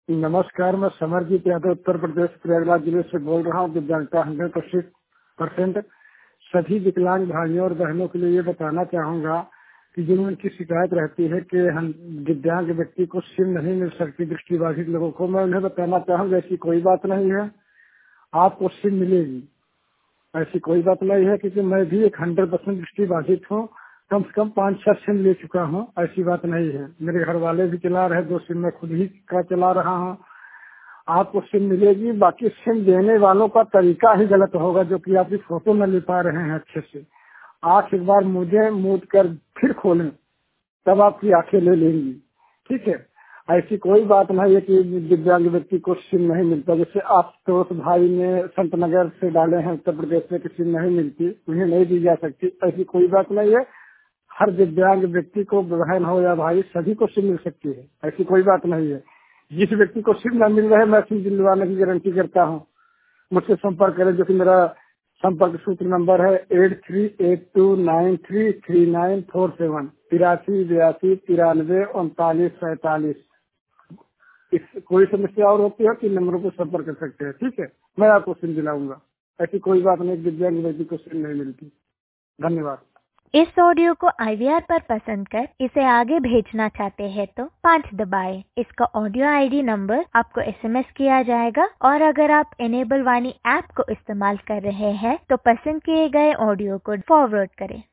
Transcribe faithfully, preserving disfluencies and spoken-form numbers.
नमस्कार, मैं समरजीत यादव उत्तर प्रदेश प्रयागराज जिले से बोल रहा हूँ। दिव्यांगता हंड्रेड परसेंट सभी विकलांग भाइयों और बहनों के लिए ये बताना चाहूंगा कि जिनकी शिकायत रहती है कि हम दिव्यांग व्यक्ति को सिम नहीं मिल सकती, दृष्टिबाधित लोगों को, मैं उन्हें बताना चाहूंगा ऐसी कोई बात नहीं है, आपको सिम मिलेगी। ऐसी कोई बात नहीं है क्योंकि मैं भी एक हंड्रेड परसेंट दृष्टिबाधित हूँ, कम से कम पाँच छह सिम ले चुका हूँ। ऐसी बात नहीं है, मेरे घर वाले भी चला रहे, दो सिम मैं खुद ही का चला रहा हूँ। आपको सिम मिलेगी। बाकी सिम देने वालों का तरीका ही गलत होगा, जो कि आपकी फोटो न ले पा रहे हैं अच्छे से। आँख एक बार मुझे मूद कर फिर खोलें, तब आपकी आंखें ले लेंगी। ठीक है, ऐसी कोई बात नहीं है कि दिव्यांग व्यक्ति को सिम नहीं मिलता। जैसे आप तो भाई ने संत नगर से डाले हैं उत्तर प्रदेश में कि सिम नहीं मिलती, उन्हें नहीं दी जा सकती, ऐसी कोई बात नहीं है। हर दिव्यांग व्यक्ति को, बहन हो या भाई, सभी को सिम मिल सकती है, ऐसी कोई बात नहीं है। जिस व्यक्ति को सिम न मिल रहा है, मैं सिम दिलवाने की गारंटी करता हूँ। मुझसे संपर्क करें, जो कि मेरा संपर्क सूत्र नंबर है eight three eight two nine three three nine four seven तिरासी बयासी तिरानवे उनतालीस सैतालीस। इस कोई समस्या और होती है कि नंबरों को संपर्क कर सकते हैं। ठीक है, मैं आपको सिम दिलाऊंगा। ऐसी कोई बात नहीं, दिव्यांग व्यक्ति को सिम नहीं मिलती। धन्यवाद। इस ऑडियो को आई वी आर पर पसंद कर इसे आगे भेजना चाहते हैं तो पाँच दबाएं। इसका ऑडियो आई डी नंबर आपको एस एम एस किया जाएगा और अगर आप इनेबल वाणी ऐप को इस्तेमाल कर रहे हैं तो पसंद किए गए ऑडियो को फॉरवर्ड करें।